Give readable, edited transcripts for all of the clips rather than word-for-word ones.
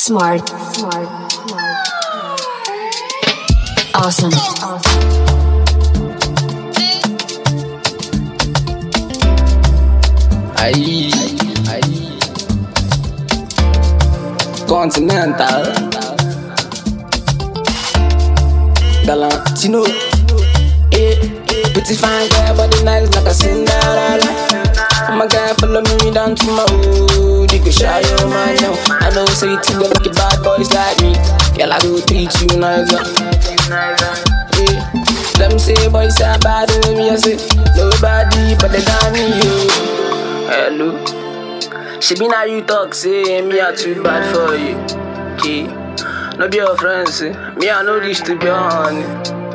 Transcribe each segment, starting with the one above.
Smart. Awesome. Aí, Continental Galantino. Pretty fine girl, body nice like a Cinderella. My guy follow me down to my hood. You can show your man now. I know say you two like bad boys like me. Girl, I go treat you nicer. Them say boys are bad with me. I say nobody but they got me. Hello. She be now you talk, say me are too bad for you. Okay. No be your friends, say me I know this to be honey.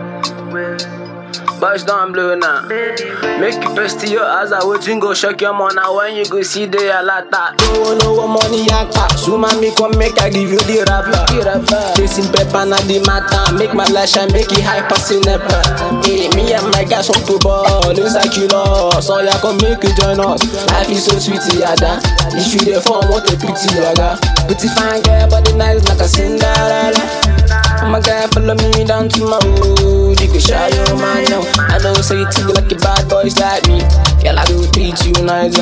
Boys don't blow now. Make you press to your eyes, I would go shock your money. When you go see the alata. Don't know what money I got. So mommy come make I give you the rapper. Chasing pepper na the matter. Make my lash and make it high passing never. Hey, me and my guys want to ball. It's like you lost. So I can make you join us. Life is so sweet, yada. If you the phone, what a pretty yaga. Pretty fine girl, body nice like a Cinderella. My guy follow me down to my hood. You can show your man now. I know say you two like a bad boys like me. Girl, I do treat you nicer.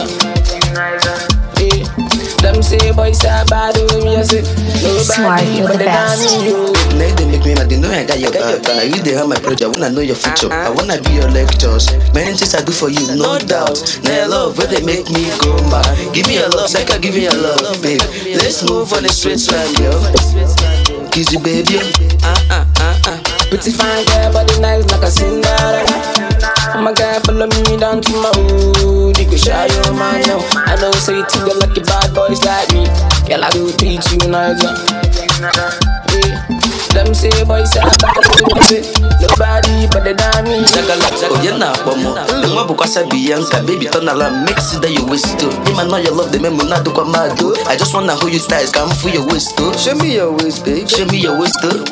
Them say boys are bad with me. I say nobody but they got me. Now they make me mad, they know I got your back. Now you they have my project, I wanna know your future. I wanna be your lectures. Many things I do for you, no doubt. Now your love, where they make me go mad. Give me your love, like I give you your love, babe. Let's move on the straight line, yo. Kiss you, baby. Pretty fine girl, body nice like a Cinderella. My guy follow me down to my hood. You can show your man now. I know say you two like a bad boys like me. Girl, I do treat you nicer. Them say boys are bad with me. Nobody but they damn me. Oh, you're not one more. The more because I be Bianca, baby, turn around, make it that you waste too. Him and know you love the memo, not do come mad though. I just wanna hold you styles, come for your waist too. Show me your waist, babe. Show me your waist too.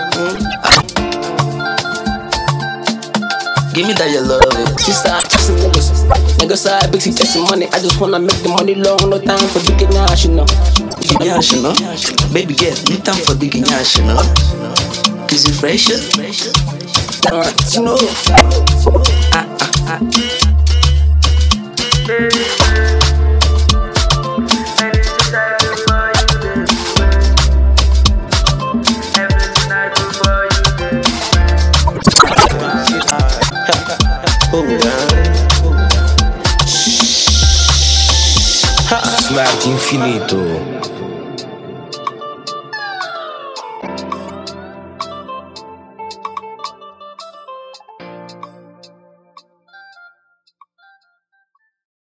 Give me that you love it. She start chasing niggas. Niggas side big, she chasing money. I just wanna make the money long, no time for digging ass, you know. Yash, you know. Baby girl, no time for digging yash, you know. Is it fresh? You know. Smart infinito.